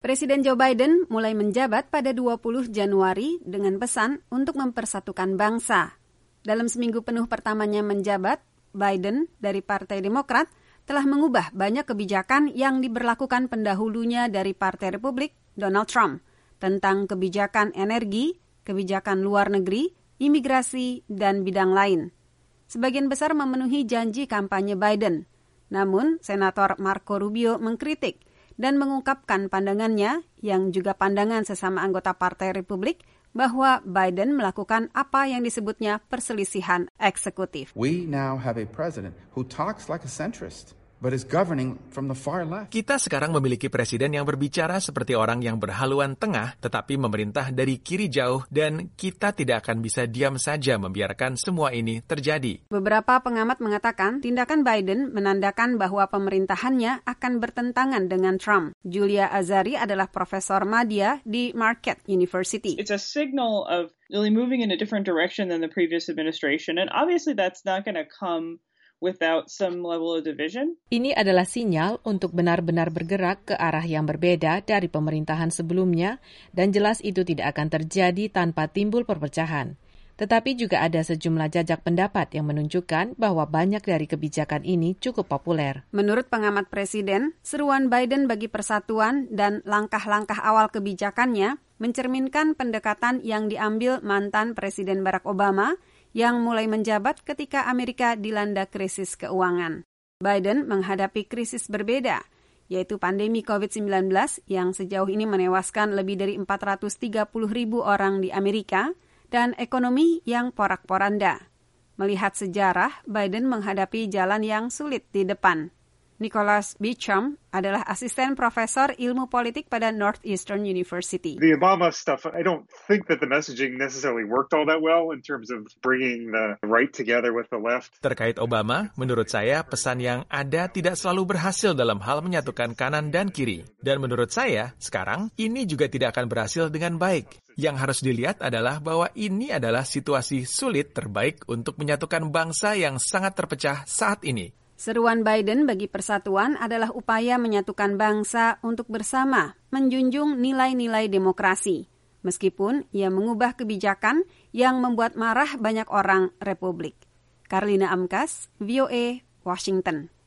Presiden Joe Biden mulai menjabat pada 20 Januari dengan pesan untuk mempersatukan bangsa. Dalam seminggu penuh pertamanya menjabat, Biden dari Partai Demokrat telah mengubah banyak kebijakan yang diberlakukan pendahulunya dari Partai Republik, Donald Trump, tentang kebijakan energi, kebijakan luar negeri, imigrasi, dan bidang lain. Sebagian besar memenuhi janji kampanye Biden. Namun, Senator Marco Rubio mengkritik dan mengungkapkan pandangannya, yang juga pandangan sesama anggota Partai Republik, bahwa Biden melakukan apa yang disebutnya perselisihan eksekutif. We now have a president who talks like a centrist, but is governing from the far left. Kita sekarang memiliki presiden yang berbicara seperti orang yang berhaluan tengah, tetapi memerintah dari kiri jauh, dan kita tidak akan bisa diam saja membiarkan semua ini terjadi. Beberapa pengamat mengatakan tindakan Biden menandakan bahwa pemerintahannya akan bertentangan dengan Trump. Julia Azari adalah profesor media di Marquette University. It's a signal of really moving in a different direction than the previous administration, and obviously that's not going to come without some level of division. Ini adalah sinyal untuk benar-benar bergerak ke arah yang berbeda dari pemerintahan sebelumnya, dan jelas itu tidak akan terjadi tanpa timbul perpecahan. Tetapi juga ada sejumlah jajak pendapat yang menunjukkan bahwa banyak dari kebijakan ini cukup populer. Menurut pengamat presiden, seruan Biden bagi persatuan dan langkah-langkah awal kebijakannya mencerminkan pendekatan yang diambil mantan Presiden Barack Obama yang mulai menjabat ketika Amerika dilanda krisis keuangan. Biden menghadapi krisis berbeda, yaitu pandemi COVID-19 yang sejauh ini menewaskan lebih dari 430.000 orang di Amerika, dan ekonomi yang porak-poranda. Melihat sejarah, Biden menghadapi jalan yang sulit di depan. Nicholas Beacham adalah asisten profesor ilmu politik pada Northeastern University. The Obama stuff, I don't think that the messaging necessarily worked all that well in terms of bringing the right together with the left. Terkait Obama, menurut saya pesan yang ada tidak selalu berhasil dalam hal menyatukan kanan dan kiri. Dan menurut saya, sekarang ini juga tidak akan berhasil dengan baik. Yang harus dilihat adalah bahwa ini adalah situasi sulit terbaik untuk menyatukan bangsa yang sangat terpecah saat ini. Seruan Biden bagi persatuan adalah upaya menyatukan bangsa untuk bersama, menjunjung nilai-nilai demokrasi. Meskipun ia mengubah kebijakan yang membuat marah banyak orang Republik. Karlina Amkas, VOA, Washington.